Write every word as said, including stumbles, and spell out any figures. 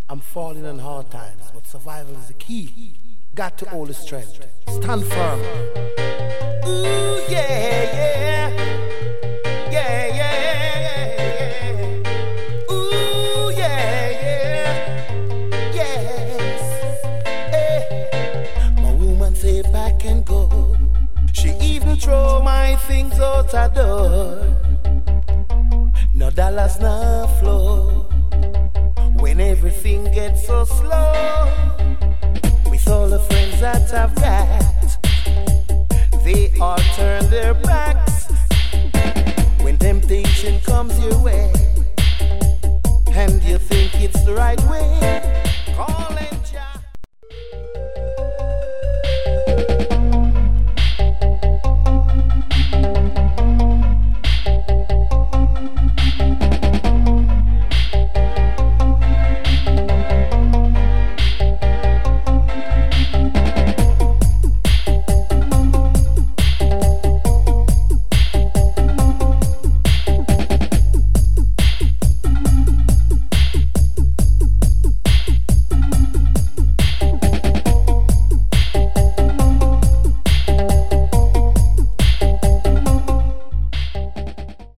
I'm falling on hard times, but survival is the key. Got to hold the strength. Stand firm. Ooh, yeah, yeah. Yeah, yeah, yeah. Ooh, yeah, yeah. Yes. Hey. My woman say back and go. She even throw my things out her door. No dollars, no flow. When everything gets so slow, with all the friends that I've got, they all turn their backs. When temptation comes your way, and you think it's the right way, call